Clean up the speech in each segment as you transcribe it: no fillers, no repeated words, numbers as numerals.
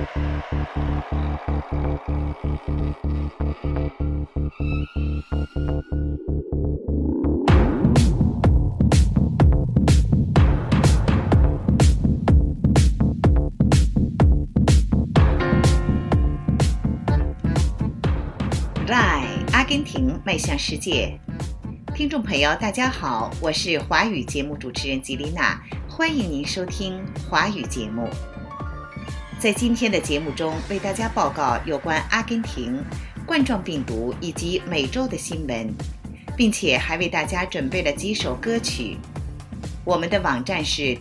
阿根廷迈向世界。听众朋友大家好，我是华语节目主持人吉丽娜，欢迎您收听华语节目。在今天的节目中，为大家报告有关阿根廷冠状病毒以及美洲的新闻，并且还为大家准备了几首歌曲。我们的网站是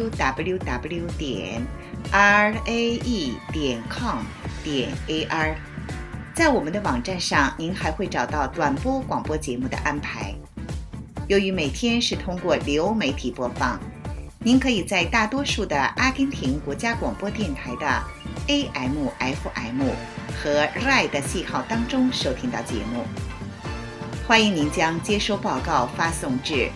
www.rae.com.ar， 在我们的网站上，您还会找到短波广播节目的安排。由于每天是通过流媒体播放，您可以在大多数的阿根廷国家广播电台的 AM、FM 和 RAI 的信号当中收听到节目。欢迎您将接收报告发送至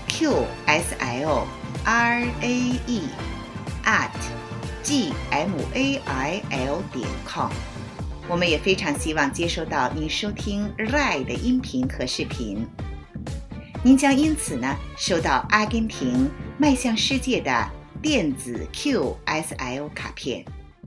qslrae@gmail.com。我们也非常希望接收到您收听 RAI 的音频和视频，您将因此收到阿根廷迈向世界的电子 QSL 卡片。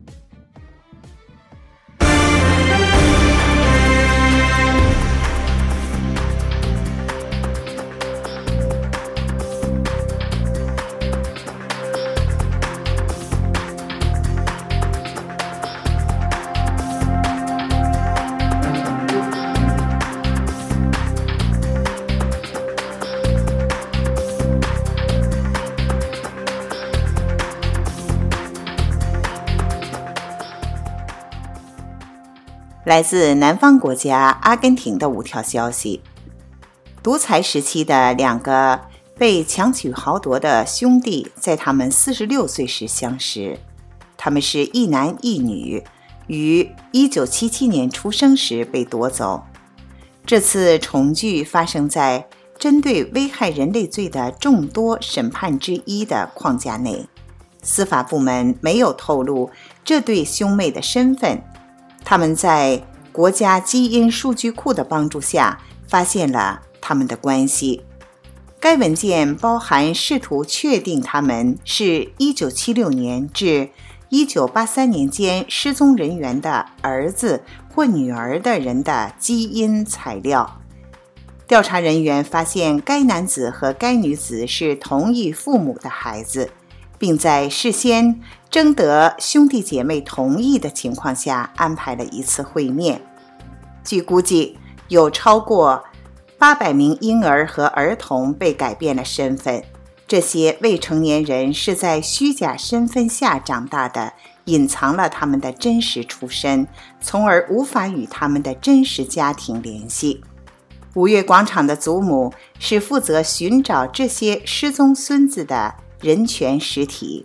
来自南方国家阿根廷的5条消息。独裁时期的2个被强取豪夺的兄弟在他们46岁时相识，他们是一男一女，于1977年出生时被夺走。这次重聚发生在针对危害人类罪的众多审判之一的框架内，司法部门没有透露这对兄妹的身份。他们在国家基因数据库的帮助下发现了他们的关系。该文件包含试图确定他们是1976年至1983年间失踪人员的儿子或女儿的人的基因材料。调查人员发现该男子和该女子是同一父母的孩子，并在事先征得兄弟姐妹同意的情况下安排了一次会面。据估计，有超过800名婴儿和儿童被改变了身份，这些未成年人是在虚假身份下长大的，隐藏了他们的真实出身，从而无法与他们的真实家庭联系。五月广场的祖母是负责寻找这些失踪孙子的人权实体。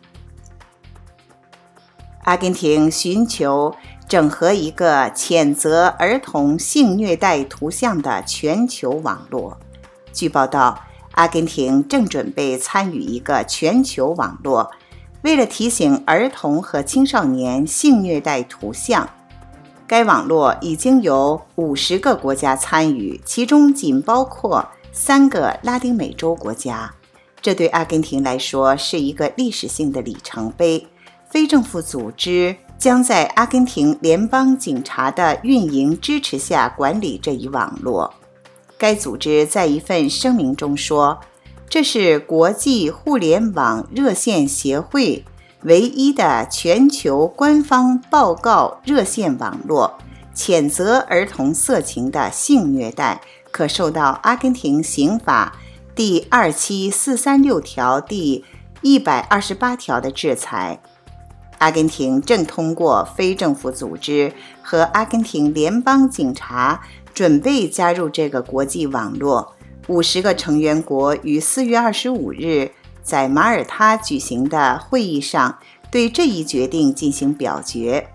阿根廷寻求整合一个谴责儿童性虐待图像的全球网络。据报道，阿根廷正准备参与一个全球网络，为了提醒儿童和青少年性虐待图像。该网络已经有50个国家参与，其中仅包括3个拉丁美洲国家。这对阿根廷来说是一个历史性的里程碑。非政府组织将在阿根廷联邦警察的运营支持下管理这一网络。该组织在一份声明中说，这是国际互联网热线协会唯一的全球官方报告热线网络，谴责儿童色情的性虐待可受到阿根廷刑法第27436条第128条的制裁。阿根廷正通过非政府组织和阿根廷联邦警察准备加入这个国际网络。50个成员国于4月25日在马耳他举行的会议上对这一决定进行表决，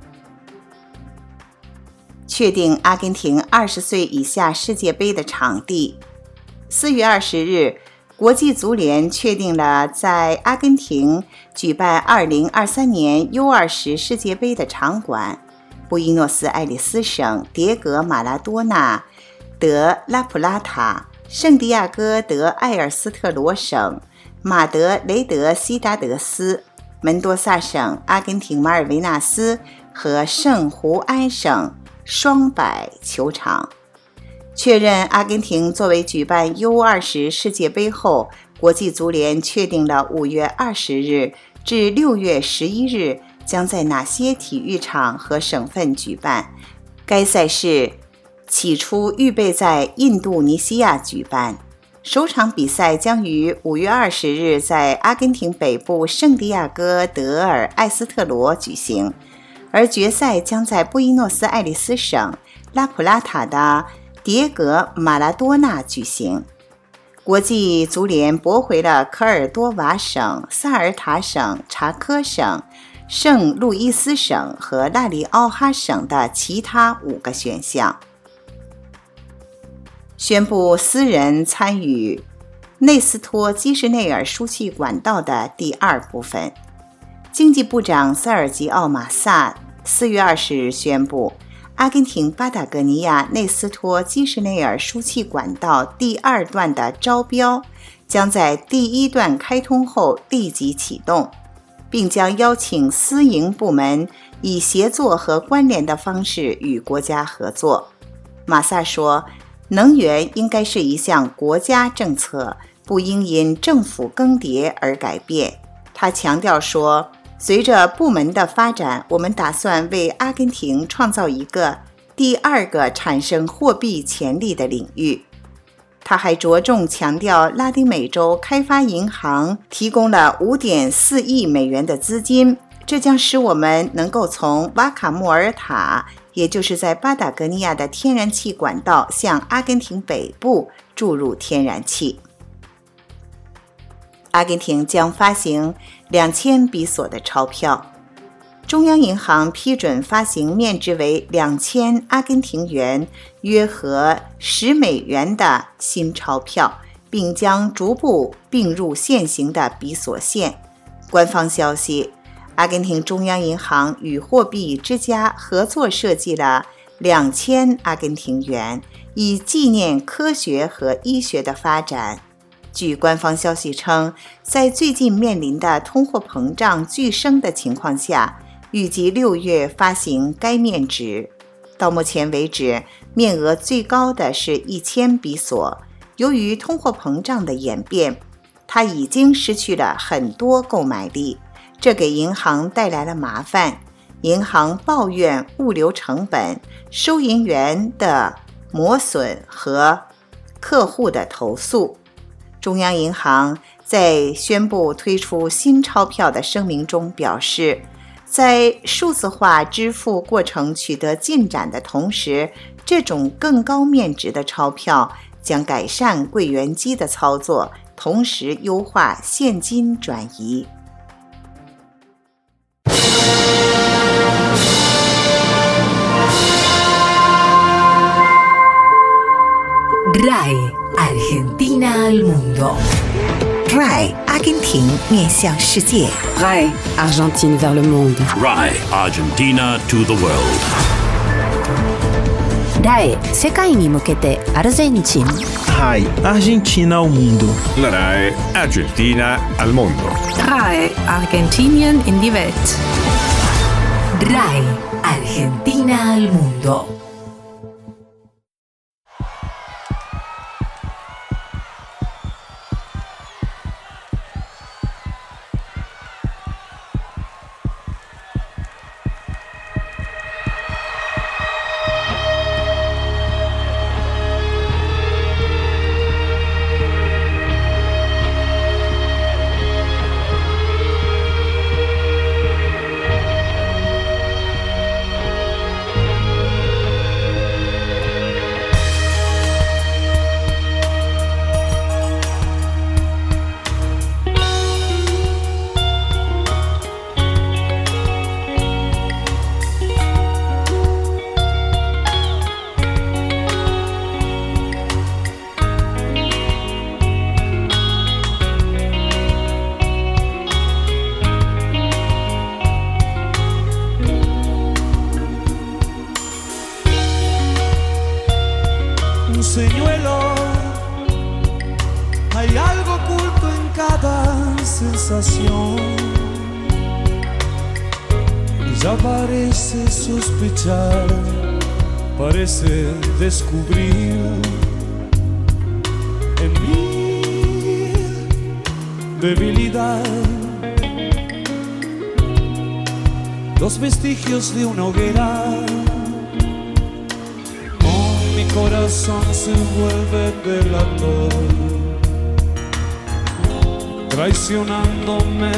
确定阿根廷20岁以下世界杯的场地。4月20日， 国际足联确定了在阿根廷举办2023年 U20 世界杯的场馆：布宜诺斯艾利斯省迭戈·马拉多纳德拉普拉塔，圣地亚哥德埃尔斯特罗省马德雷德西达德斯，门多萨省阿根廷马尔维纳斯和圣胡安省双柏球场。确认阿根廷作为举办 U20 世界杯后，国际足联确定了5月20日至6月11日将在哪些体育场和省份举办。该赛事起初预备在印度尼西亚举办，首场比赛将于5月20日在阿根廷北部圣地亚哥德尔埃斯特罗举行，而决赛将在布宜诺斯艾利斯省拉普拉塔的迭戈·马拉多纳举行。国际足联驳回了科尔多瓦省、萨尔塔省、查科省、圣路易斯省和拉里奥哈省的其他5个选项，宣布私人参与内斯托基什内尔输气管道的第2部分。经济部长塞尔吉奥·马萨4月20日宣布，阿根廷巴塔哥尼亚内斯托基什内尔输气管道第2段的招标将在第1段开通后立即启动，并将邀请私营部门以协作和关联的方式与国家合作。马萨说，能源应该是一项国家政策，不应因政府更迭而改变。他强调说，随着部门的发展，我们打算为阿根廷创造一个第2个产生货币潜力的领域。他还着重强调，拉丁美洲开发银行提供了5.4亿美元的资金，这将使我们能够从瓦卡穆尔塔，也就是在巴塔哥尼亚的天然气管道向阿根廷北部注入天然气。阿根廷将发行2000比索的钞票，中央银行批准发行面值为2000阿根廷元，约合10美元的新钞票，并将逐步并入现行的比索线。官方消息，阿根廷中央银行与货币之家合作设计了2000阿根廷元，以纪念科学和医学的发展。据官方消息称，在最近面临的通货膨胀剧升的情况下，预计6月发行该面值。到目前为止，面额最高的是1000比索。由于通货膨胀的演变，它已经失去了很多购买力，这给银行带来了麻烦。银行抱怨物流成本、收银员的磨损和客户的投诉。中央银行在宣布推出新钞票的声明中表示，在数字化支付过程取得进展的同时，这种更高面值的钞票将改善柜员机的操作，同时优化现金转移。 RAI Argentina al mundo. RAI 阿根廷面向世界。 RAI Argentine vers le monde. RAI Argentina to the world. RAI 世界に向けてアルゼンチン。 RAI Argentina ao mundo. La RAI Argentina al mondo. RAI Argentinien in die Welt. RAI Argentina al mundo. sensación. Ya parece sospechar, parece descubrir en mi debilidad los vestigios de una hoguera. Oh, mi corazón se vuelve delator, traicionándome.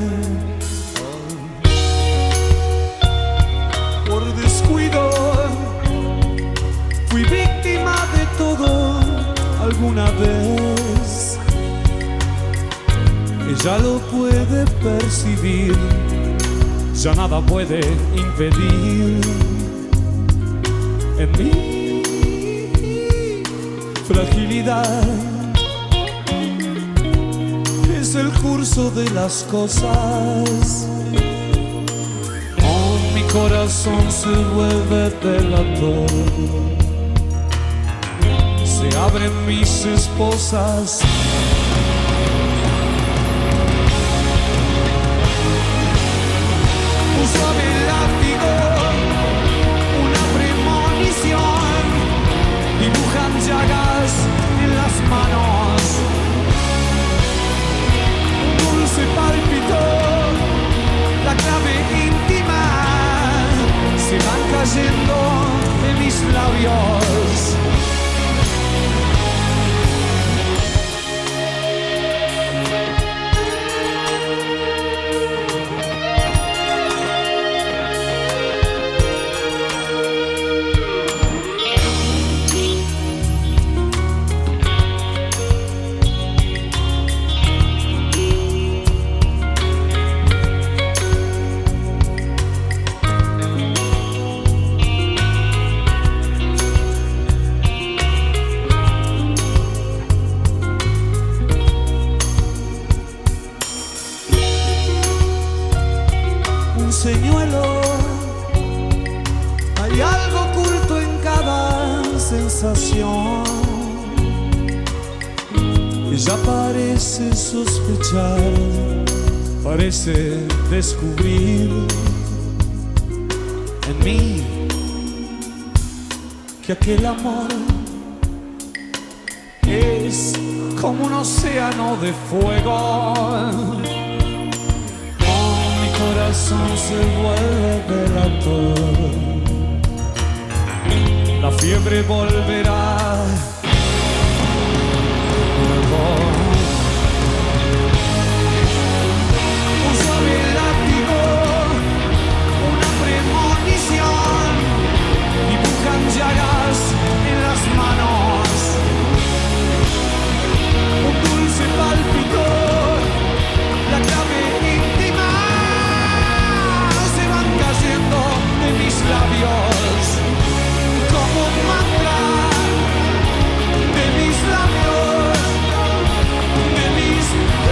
Por descuido fui víctima de todo alguna vez. Ella lo puede percibir, ya nada puede impedir en mi fragilidad. Es el curso de las cosas. Oh, mi corazón se vuelve delator. Se abren mis esposas. Un suave látigo, una premonición, dibujan llagas en las manos. Un dulce pálpito, la clave íntima, se van cayendo en mis labios. Señuelo, hay algo oculto en cada sensación. Ella parece sospechar, parece descubrir en mí que aquel amor es como un océano de fuego. Mi corazón se vuelve delator. La fiebre volverá luego. Un suave látigo, una premonición, dibujan llagas en las manos. Un dulce pálpito, la clave íntima, de mis labios, como un mantra de mis labios, de mis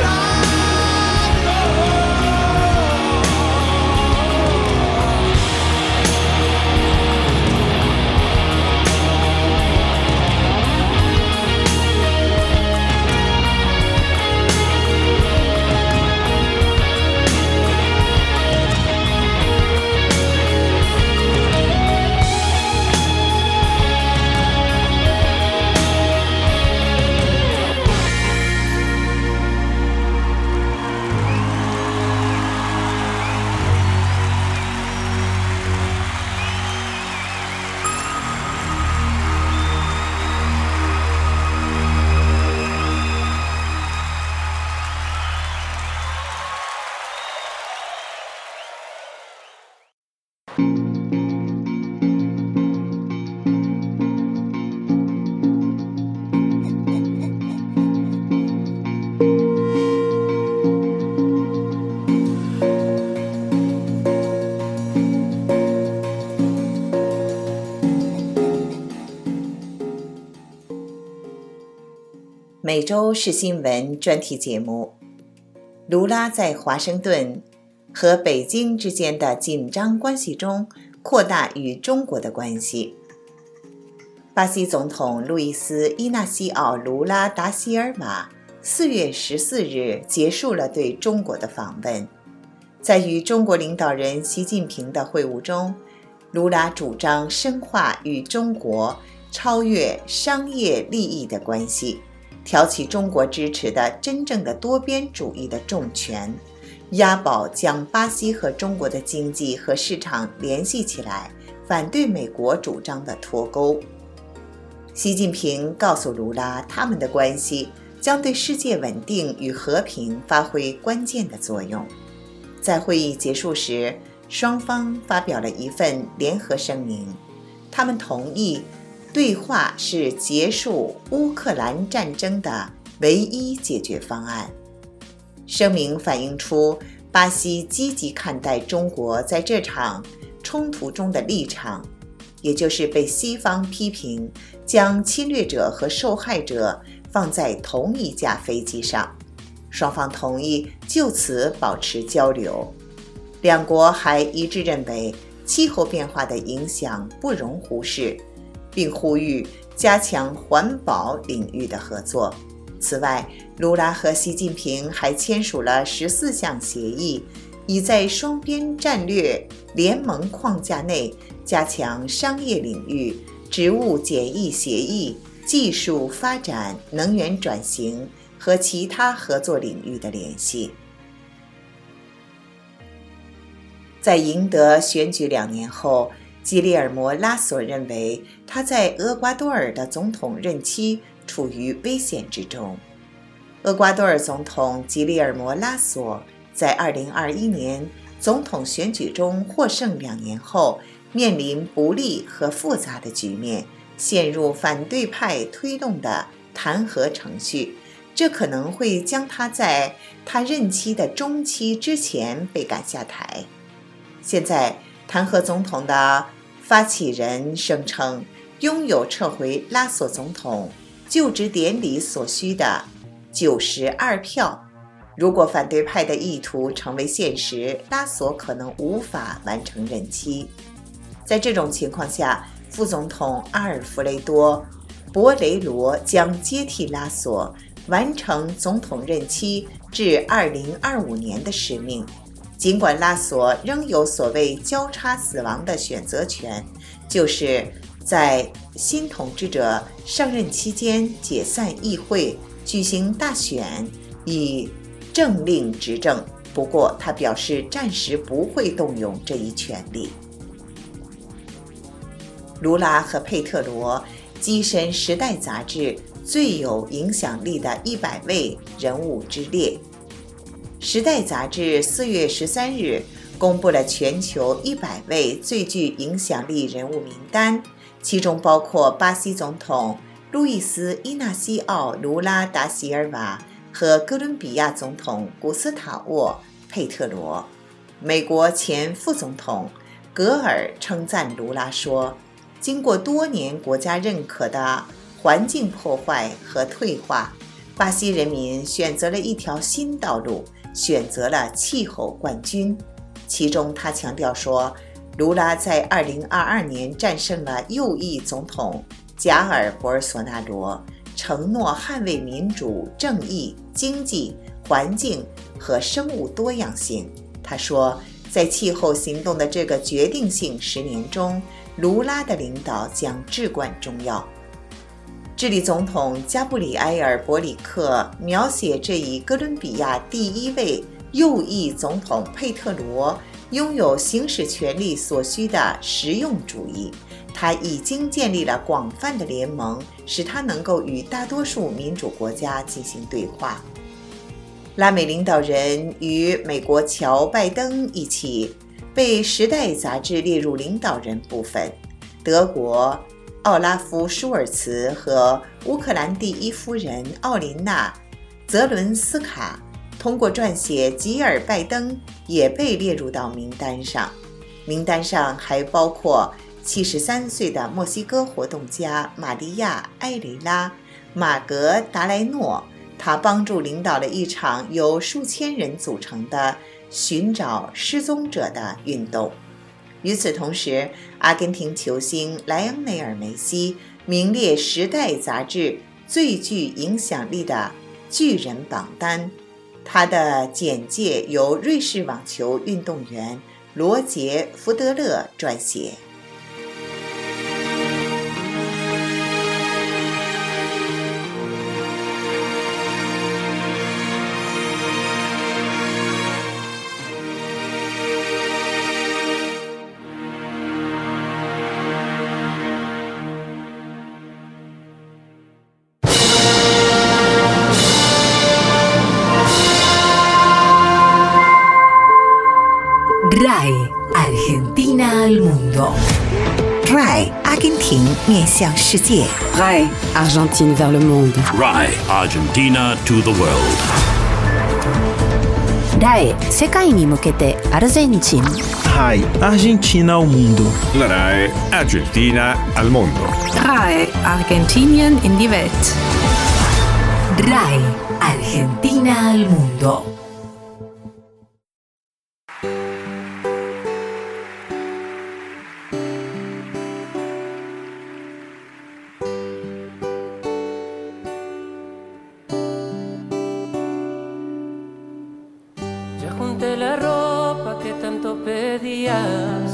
每周是新闻专题节目。卢拉在华盛顿和北京之间的紧张关系中扩大与中国的关系。巴西总统路易斯·伊纳西奥·卢拉·达西尔瓦 4月14日结束了对中国的访问。在与中国领导人习近平的会晤中，卢拉主张深化与中国超越商业利益的关系，挑起中国支持的真正的多边主义的重拳，押宝将巴西和中国的经济和市场联系起来，反对美国主张的脱钩。习近平告诉卢拉，他们的关系将对世界稳定与和平发挥关键的作用。在会议结束时，双方发表了一份联合声明，他们同意对话是结束乌克兰战争的唯一解决方案。声明反映出巴西积极看待中国在这场冲突中的立场，也就是被西方批评将侵略者和受害者放在同一架飞机上。双方同意就此保持交流。两国还一致认为气候变化的影响不容忽视，并呼吁加强环保领域的合作。此外，卢拉和习近平还签署了14项协议，以在双边战略联盟框架内加强商业领域、植物检疫协议、技术发展、能源转型和其他合作领域的联系。在赢得选举2年后，吉列尔摩·拉索认为他在厄瓜多尔的总统任期处于危险之中。厄瓜多尔总统吉列尔摩·拉索在2021年总统选举中获胜2年后，面临不利和复杂的局面，陷入反对派推动的弹劾程序，这可能会将他在他任期的中期之前被赶下台。现在，弹劾总统的发起人声称拥有撤回拉索总统就职典礼所需的92票。如果反对派的意图成为现实，拉索可能无法完成任期。在这种情况下，副总统阿尔弗雷多·博雷罗将接替拉索，完成总统任期至2025年的使命。尽管拉索仍有所谓交叉死亡的选择权，就是在新统治者上任期间解散议会，举行大选，以政令执政。不过他表示暂时不会动用这一权利。卢拉和佩特罗跻身《时代》杂志最有影响力的100位人物之列。《时代》杂志4月13日公布了全球100位最具影响力人物名单，其中包括巴西总统路易斯·伊纳西奥·卢拉达席尔瓦和哥伦比亚总统古斯塔沃·佩特罗。美国前副总统格尔称赞卢拉说，经过多年国家认可的环境破坏和退化，巴西人民选择了一条新道路，选择了气候冠军。其中他强调说，卢拉在2022年战胜了右翼总统贾尔博尔索纳罗，承诺捍卫民主、正义、经济、环境和生物多样性。他说，在气候行动的这个决定性10年中，卢拉的领导将至关重要。智利总统加布里埃尔·博里克描写这一哥伦比亚第1位右翼总统佩特罗拥有行使权力所需的实用主义，他已经建立了广泛的联盟，使他能够与大多数民主国家进行对话。拉美领导人与美国乔·拜登一起被《时代》杂志列入领导人部分，德国奥拉夫·舒尔茨和乌克兰第1夫人奥琳娜·泽伦斯卡通过撰写吉尔·拜登也被列入到名单上。名单上还包括73岁的墨西哥活动家玛利亚·埃雷拉·马格达莱诺，他帮助领导了一场由数千人组成的寻找失踪者的运动。与此同时，阿根廷球星莱昂内尔·梅西名列《时代》杂志最具影响力的巨人榜单，他的简介由瑞士网球运动员罗杰·福德勒撰写。 RAI Argentina al mundo. RAI 阿根廷面向世界。 RAI Argentine vers le monde. RAI Argentina to the world. RAI 世界に向けてアルゼンチン。 RAI Argentina ao mundo. La RAI Argentina al mondo. RAI Argentinien in die Welt. RAI Argentina al mundo. Ya junté la ropa que tanto pedías,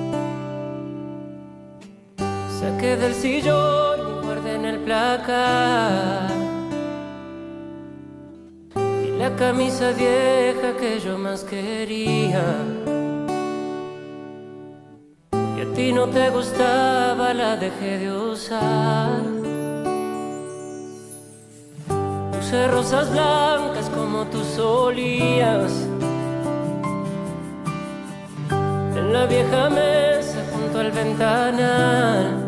saqué del sillón y guardé en el placar, y la camisa vieja que yo más quería, y a ti no te gustaba, la dejé de usar. Puse rosas blancas como tú solías en la vieja mesa junto al ventanal,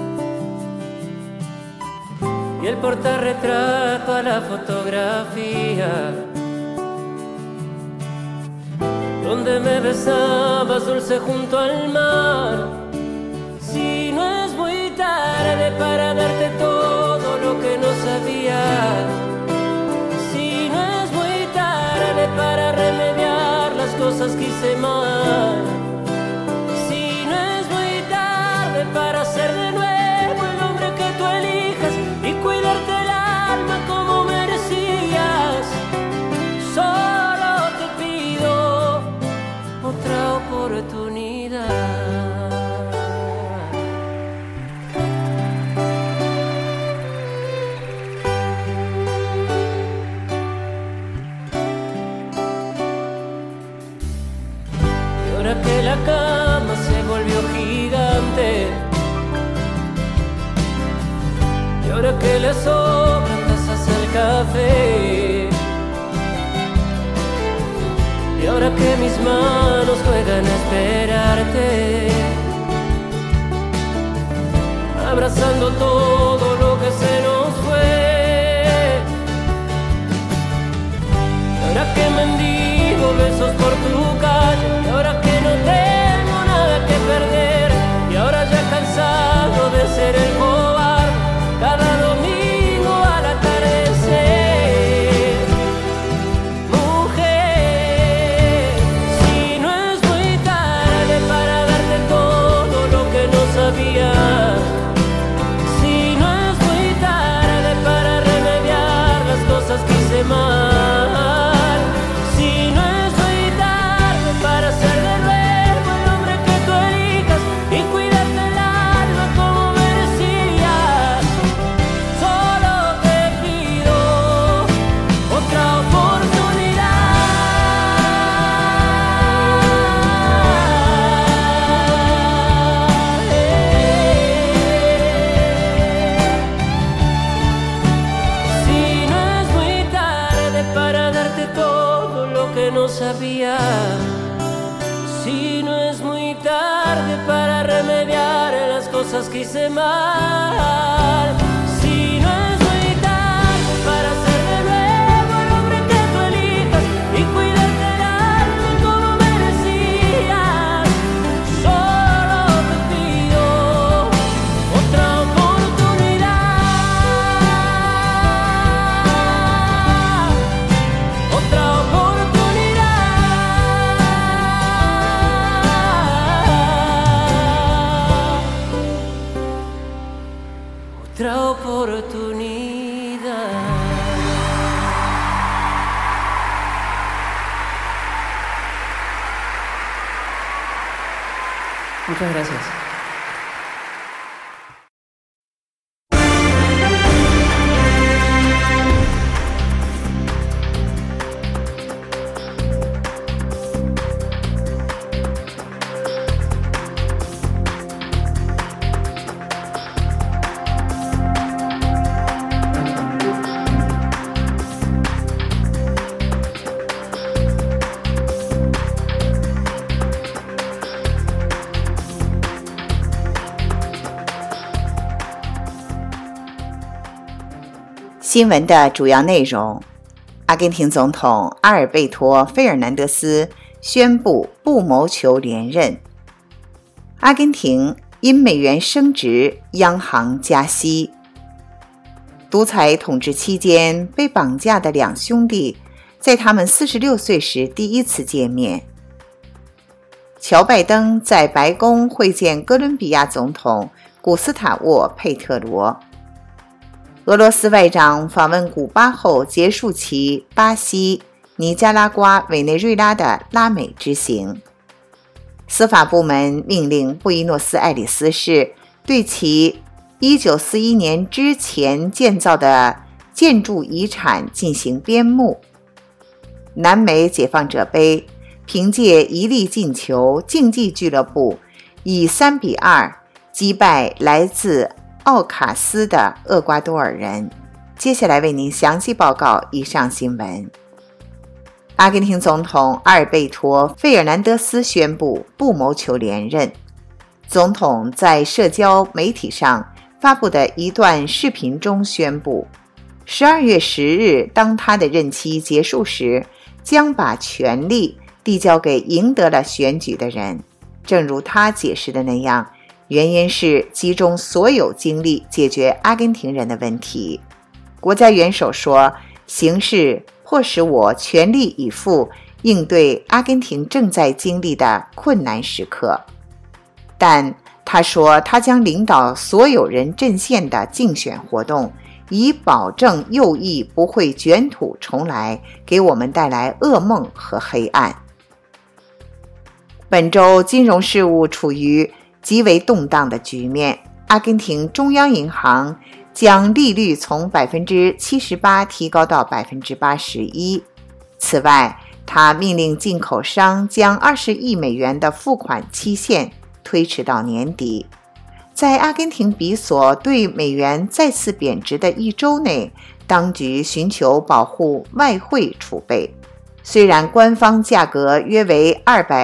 y el portarretrato a la fotografía donde me besabas dulce junto al mar. Si no es muy tarde para darte todo lo que no sabía, si no es muy tarde para remediar las cosas que hice mal, si no es muy tarde para ser de nuevo el hombre que tú elijas y cuidarte el alma como merecías, solo te pido otra oportunidad. Que la cama se volvió gigante, y ahora que le sobran tazas al café, y ahora que mis manos juegan a esperarte, abrazando todo lo que se nos fue, y ahora que mendigo besos por tu calle, y ahora que no tengo nada que perder, y ahora ya cansado de ser el cobarde cada domingo al atardecer. Mujer, si no es muy tarde para darte todo lo que no sabía, si no es muy tarde para remediar las cosas que hice mal, si no es muy tarde para ser de nuevo el hombre que tú elijas y cuidarte el alma como merecías, solo te pido otra oportunidad. Si no es muy tarde para darte todo lo que no sabía, si no es muy tarde para remediar las cosas que hice mal, si no es muy tarde para ser de nuevo el hombre que tú elijas y cuidarte el alma como merecías, solo te pido otra oportunidad, otra oportunidad, otra oportunidad. Muchas gracias. 新闻的主要内容：阿根廷总统阿尔贝托·费尔南德斯宣布不谋求连任。阿根廷因美元升值，央行加息。独裁统治期间被绑架的两兄弟，在他们46岁时第一次见面。乔拜登在白宫会见哥伦比亚总统古斯塔沃·佩特罗。俄罗斯外长访问古巴后结束其巴西、尼加拉瓜、委内瑞拉的拉美之行。司法部门命令布宜诺斯艾利斯市对其1941年之前建造的建筑遗产进行编目。南美解放者杯凭借一粒进球，竞技俱乐部以3-2击败来自奥卡斯的厄瓜多尔人。接下来为您详细报告以上新闻。阿根廷总统阿尔贝托·费尔南德斯宣布不谋求连任。总统在社交媒体上发布的一段视频中宣布，12月10日当他的任期结束时，将把权力递交给赢得了选举的人。正如他解释的那样，原因是集中所有精力解决阿根廷人的问题。国家元首说，形势迫使我全力以赴应对阿根廷正在经历的困难时刻。但他说，他将领导所有人阵线的竞选活动，以保证右翼不会卷土重来，给我们带来噩梦和黑暗。本周金融事务处于极为动荡的局面，阿根廷中央银行将利率从 78% 提高到 81%。 此外，他命令进口商将20亿美元的付款期限推迟到年底。在阿根廷比索对美元再次贬值的一周内，当局寻求保护外汇储备。虽然官方价格约为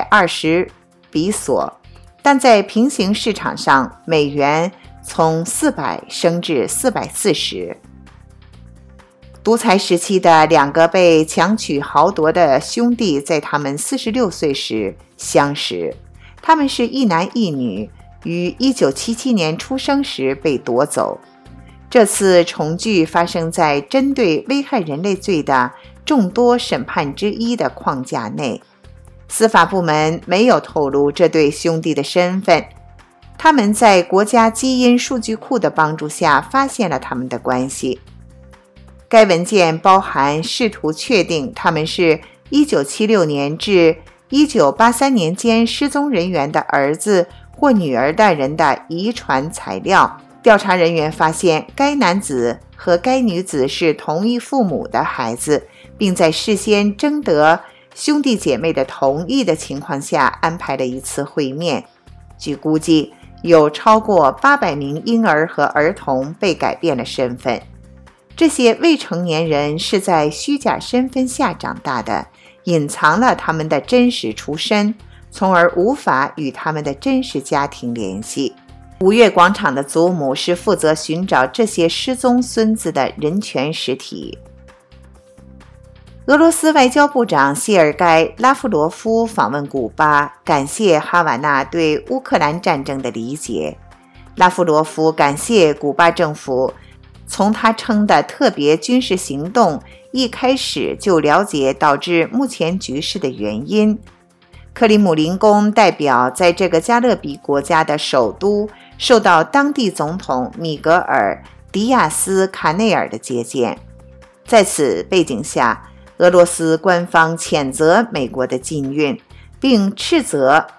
220比索，但在平行市场上，美元从400升至440。独裁时期的两个被强取豪夺的兄弟在他们46岁时相识，他们是一男一女，于1977年出生时被夺走。这次重聚发生在针对危害人类罪的众多审判之一的框架内。司法部门没有透露这对兄弟的身份。他们在国家基因数据库的帮助下发现了他们的关系。该文件包含试图确定他们是1976年至1983年间失踪人员的儿子或女儿的人的遗传材料。调查人员发现该男子和该女子是同一父母的孩子，并在事先征得兄弟姐妹的同意的情况下安排了一次会面。据估计，有超过800名婴儿和儿童被改变了身份。这些未成年人是在虚假身份下长大的，隐藏了他们的真实出身，从而无法与他们的真实家庭联系。五月广场的祖母是负责寻找这些失踪孙子的人权实体。俄罗斯外交部长谢尔盖·拉夫罗夫访问古巴，感谢哈瓦那对乌克兰战争的理解。拉夫罗夫感谢古巴政府从他称的特别军事行动一开始就了解导致目前局势的原因。克里姆林宫代表在这个加勒比国家的首都受到当地总统米格尔·迪亚斯·卡内尔的接见。在此背景下，俄罗斯官方谴责美国的禁运，并斥责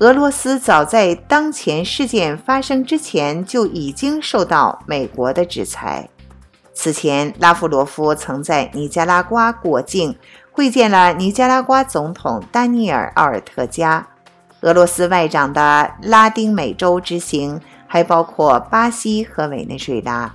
俄罗斯早在当前事件发生之前就已经受到美国的制裁。此前，拉夫罗夫曾在尼加拉瓜过境，会见了尼加拉瓜总统丹尼尔·奥尔特加。俄罗斯外长的拉丁美洲之行还包括巴西和委内瑞拉。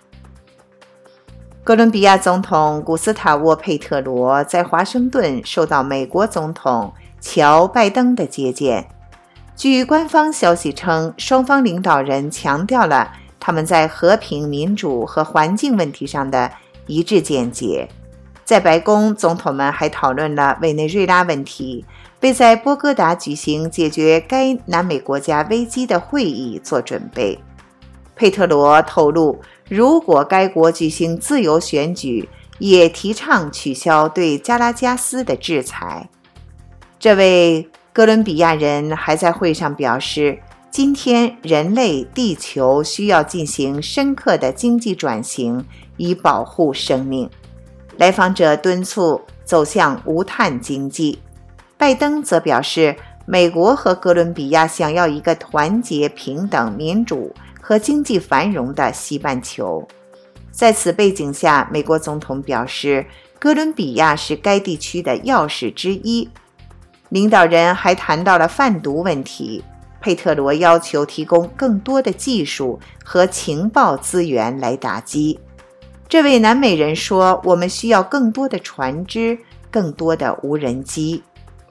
哥伦比亚总统古斯塔沃·佩特罗在华盛顿受到美国总统乔·拜登的接见。据官方消息称，双方领导人强调了他们在和平、民主和环境问题上的一致见解。在白宫，总统们还讨论了委内瑞拉问题，为在波哥达举行解决该南美国家危机的会议做准备。佩特罗透露，如果该国举行自由选举，也提倡取消对加拉加斯的制裁。这位哥伦比亚人还在会上表示，今天人类地球需要进行深刻的经济转型，以保护生命。来访者敦促走向无碳经济。拜登则表示，美国和哥伦比亚想要一个团结、平等、民主和经济繁荣的西半球。在此背景下，美国总统表示，哥伦比亚是该地区的钥匙之一。领导人还谈到了贩毒问题。佩特罗要求提供更多的技术和情报资源来打击。这位南美人说，我们需要更多的船只，更多的无人机。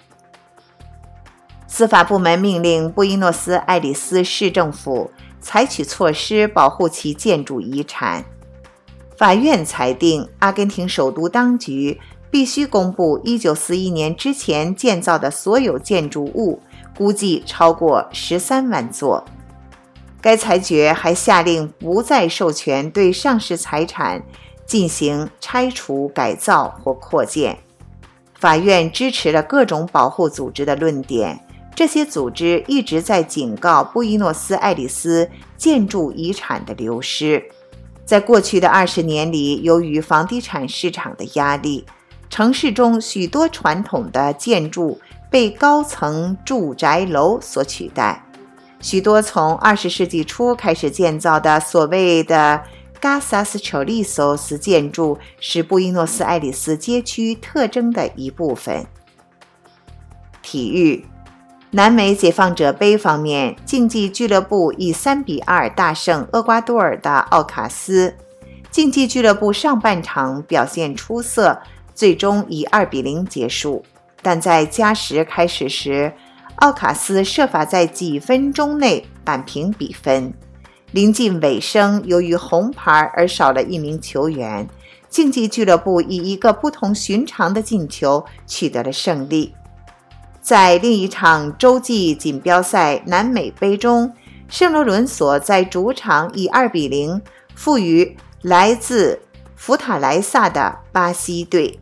司法部门命令布宜诺斯艾利斯市政府采取措施保护其建筑遗产。法院裁定，阿根廷首都当局必须公布1941年之前建造的所有建筑物，估计超过13万座。该裁决还下令不再授权对上市财产进行拆除、改造或扩建。法院支持了各种保护组织的论点，这些组织一直在警告布宜诺斯艾利斯建筑遗产的流失。在过去的20年里，由于房地产市场的压力，城市中许多传统的建筑被高层住宅楼所取代。许多从20世纪初开始建造的所谓的 Casas Chorizos 建筑是布宜诺斯艾利斯街区特征的一部分。体育，南美解放者杯方面，竞技俱乐部以3-2大胜厄瓜多尔的奥卡斯。竞技俱乐部上半场表现出色，最终以2-0结束。但在加时开始时，奥卡斯设法在几分钟内扳平比分。临近尾声，由于红牌而少了一名球员，竞技俱乐部以一个不同寻常的进球取得了胜利。在另一场洲际锦标赛南美杯中，圣罗伦索在主场以2-0负于来自福塔莱萨的巴西队。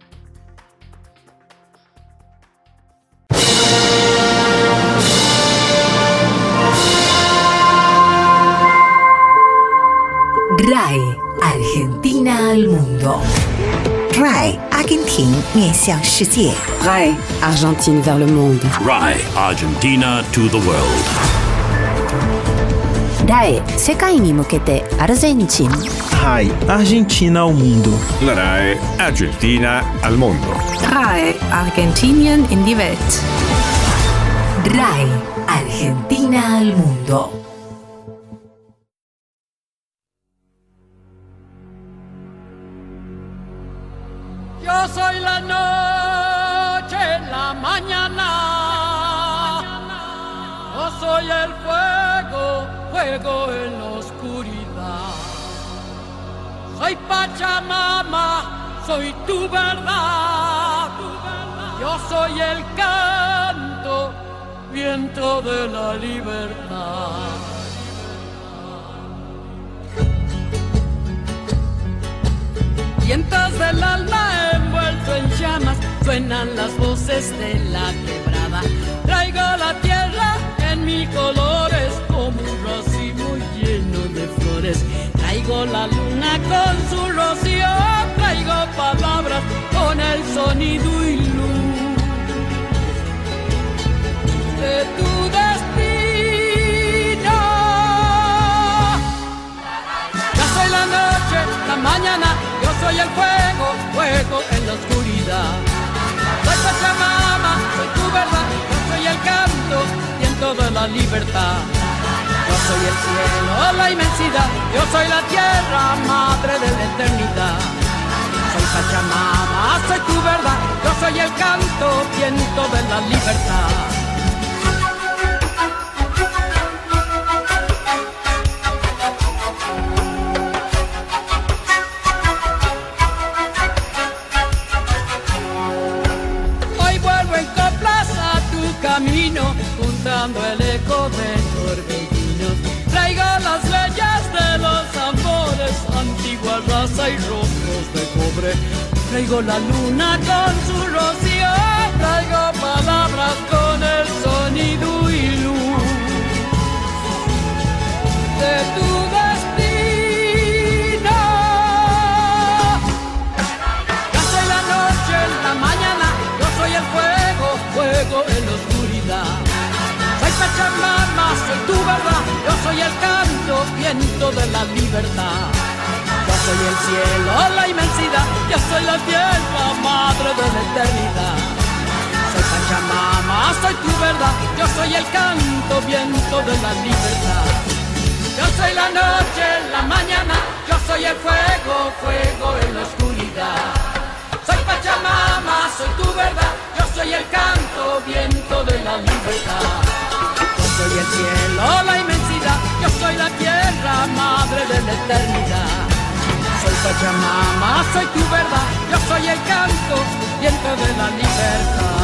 RAI Argentina al mundo. RAI 阿根廷面向世界。 RAI Argentine vers le monde. RAI Argentina to the world. RAI 世界に向けてアルゼンチン。 RAI Argentina ao mundo. La RAI Argentina al mundo. RAI Argentinien in die Welt. RAI Argentina al mundo. Yo soy la noche, la mañana. Yo soy el fuego, fuego en la oscuridad. Soy Pachamama, soy tu verdad. Yo soy el canto, viento de la libertad. Vientos del alma envuelto en llamas, suenan las voces de la quebrada. Traigo la tierra en mis colores como un racimo lleno de flores. Traigo la luna con su rocío, traigo palabras con el sonido y luz de tu el fuego, fuego en la oscuridad. Soy Pachamama, soy tu verdad, yo soy el canto, viento de la libertad. Yo soy el cielo, la inmensidad, yo soy la tierra, madre de la eternidad. Soy Pachamama, soy tu verdad, yo soy el canto, viento de la libertad. Camino, juntando el eco de torbellinos. Traigo las leyes de los amores, antigua raza y rostros de cobre. Traigo la luna con su rocío, traigo palabras con el sonido y luz de tu destino. Yo soy la noche, la mañana, yo soy el fuego, fuego en la oscuridad. Soy Pachamama, soy tu verdad, yo soy el canto, viento de la libertad. Yo soy el cielo, la inmensidad, yo soy la tierra, madre de la eternidad. Soy Pachamama, soy tu verdad, yo soy el canto, viento de la libertad. Yo soy la noche, la mañana, yo soy el fuego, fuego en la oscuridad. Soy Pachamama, soy tu verdad, yo soy el canto, viento de la libertad. Yo soy el cielo, la inmensidad, yo soy la tierra, madre de la eternidad. Soy Pachamama, soy tu verdad, yo soy el canto, viento de la libertad.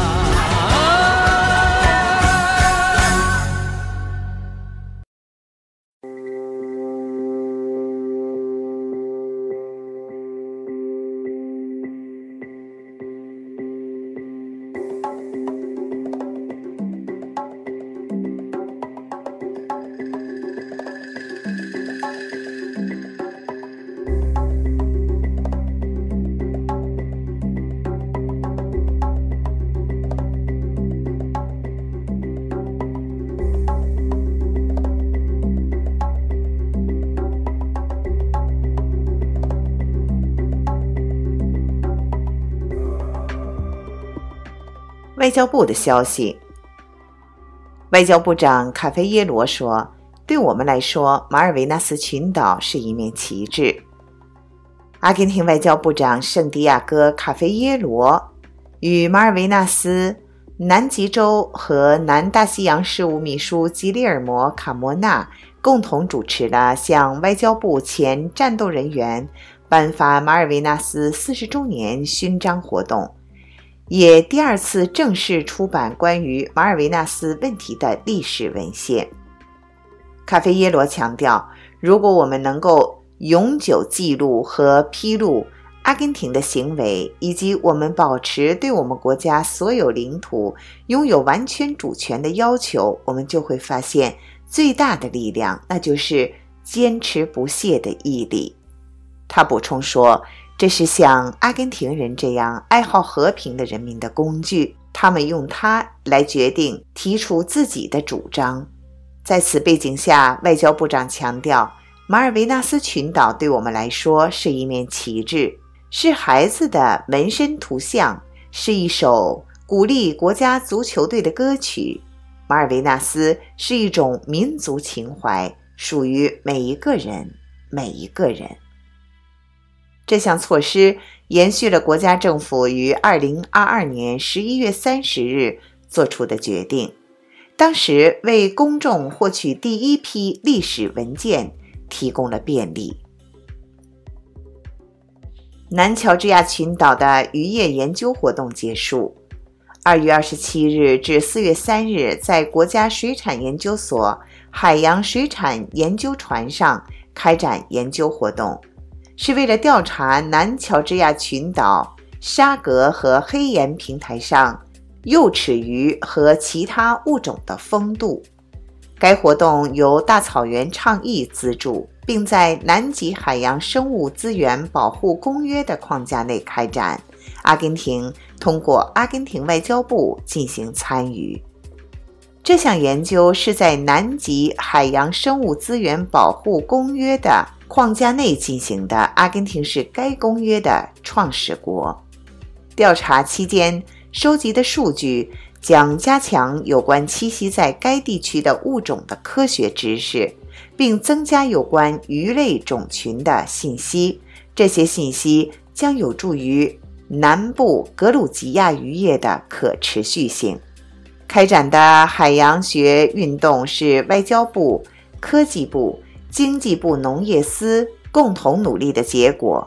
外交部的消息，外交部长卡菲耶罗说，对我们来说，马尔维纳斯群岛是一面旗帜。阿根廷外交部长圣地亚哥卡菲耶罗与马尔维纳斯、南极洲和南大西洋事务秘书吉利尔摩·卡莫纳共同主持了向外交部前战斗人员颁发马尔维纳斯40周年勋章活动，也第二次正式出版关于马尔维纳斯问题的历史文献。卡菲耶罗强调，如果我们能够永久记录和披露阿根廷的行为，以及我们保持对我们国家所有领土拥有完全主权的要求，我们就会发现最大的力量，那就是坚持不懈的毅力。他补充说，这是像阿根廷人这样爱好和平的人民的工具，他们用它来决定提出自己的主张。在此背景下，外交部长强调，马尔维纳斯群岛对我们来说是一面旗帜，是孩子的纹身图像，是一首鼓励国家足球队的歌曲。马尔维纳斯是一种民族情怀，属于每一个人，每一个人。这项措施延续了国家政府于2022年11月30日做出的决定，当时为公众获取第一批历史文件提供了便利。南乔治亚群岛的渔业研究活动结束。2月27日至4月3日，在国家水产研究所海洋水产研究船上开展研究活动，是为了调查南乔治亚群岛沙格和黑岩平台上幼齿鱼和其他物种的风度。该活动由大草原倡议资助，并在南极海洋生物资源保护公约的框架内开展。阿根廷通过阿根廷外交部进行参与。这项研究是在南极海洋生物资源保护公约的框架内进行的，阿根廷是该公约的创始国。调查期间收集的数据将加强有关栖息在该地区的物种的科学知识，并增加有关鱼类种群的信息。这些信息将有助于南部格鲁吉亚渔业的可持续性。开展的海洋学运动是外交部、科技部、经济部农业司共同努力的结果。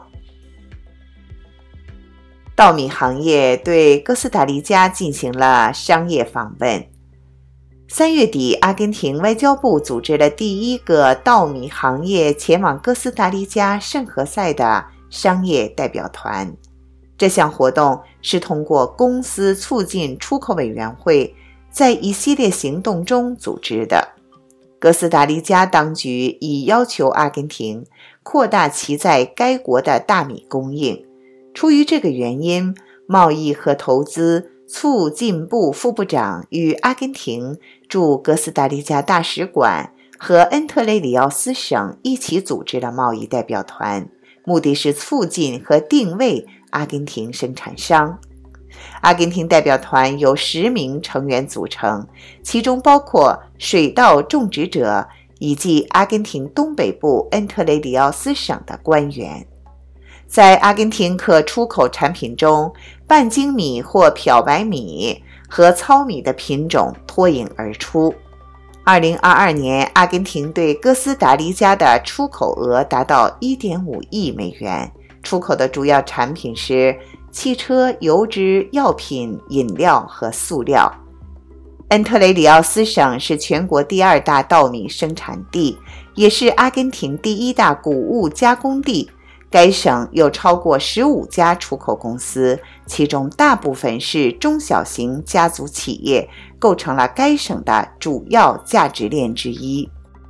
稻米行业对哥斯达黎加进行了商业访问。3月底，阿根廷外交部组织了第一个稻米行业前往哥斯达黎加圣何塞的商业代表团。这项活动是通过公司促进出口委员会在一系列行动中组织的。哥斯达黎加当局已要求阿根廷扩大其在该国的大米供应。出于这个原因，贸易和投资促进部副部长与阿根廷驻哥斯达黎加大使馆和恩特雷里奥斯省一起组织了贸易代表团，目的是促进和定位阿根廷生产商。阿根廷代表团由10名成员组成，其中包括水稻种植者以及阿根廷东北部恩特雷里奥斯省的官员。在阿根廷可出口产品中，半精米或漂白米和糙米的品种脱颖而出。2022年，阿根廷对哥斯达黎加的出口额达到 1.5 亿美元，出口的主要产品是汽车、油脂、药品、饮料和塑料。恩特雷里奥斯省是全国第2大稻米生产地，也是阿根廷第1大谷物加工地。该省有超过15家出口公司，其中大部分是中小型家族企业，构成了该省的主要价值链之一。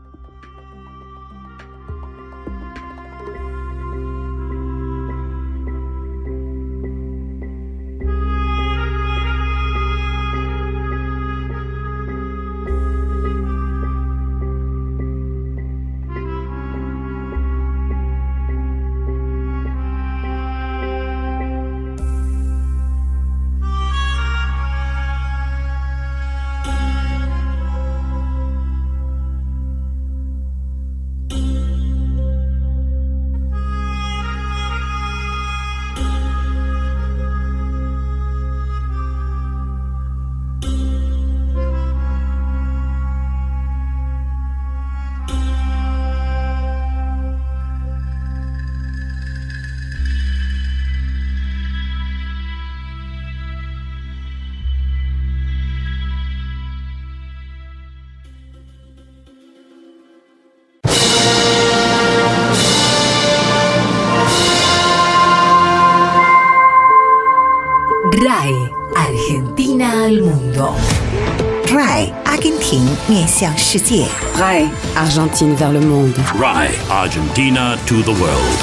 RAI Argentina al mundo. RAI 阿根廷面向世界。 RAI Argentine vers le monde. RAI Argentina to the world.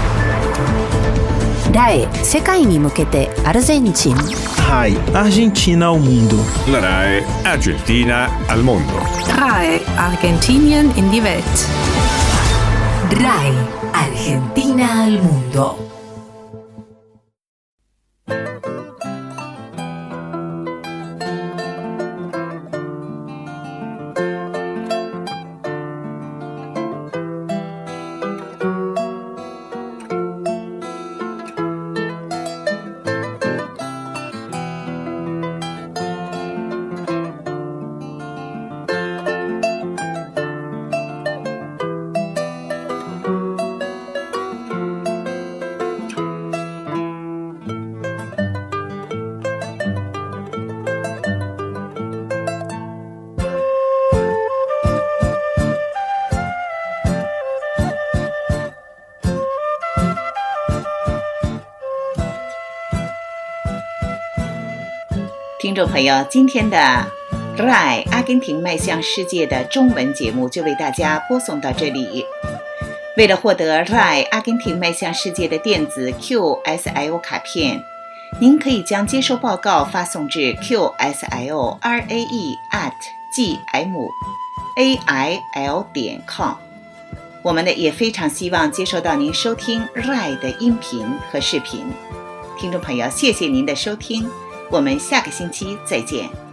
RAI 世界に向けてアルゼンチン。 RAI Argentina ao mundo. La RAI Argentina al mondo. RAI Argentinien in die Welt. RAI Argentina al mundo. 听众朋友，今天的 RAI 阿根廷迈向世界的中文节目就为大家播送到这里。为了获得 RAI 阿根廷迈向世界的电子 QSIO 卡片，您可以将接收报告发送至 qsio.rae@gmail.com。 我们呢也非常希望接收到您收听 RAI 的音频和视频。听众朋友，谢谢您的收听，我们下个星期再见。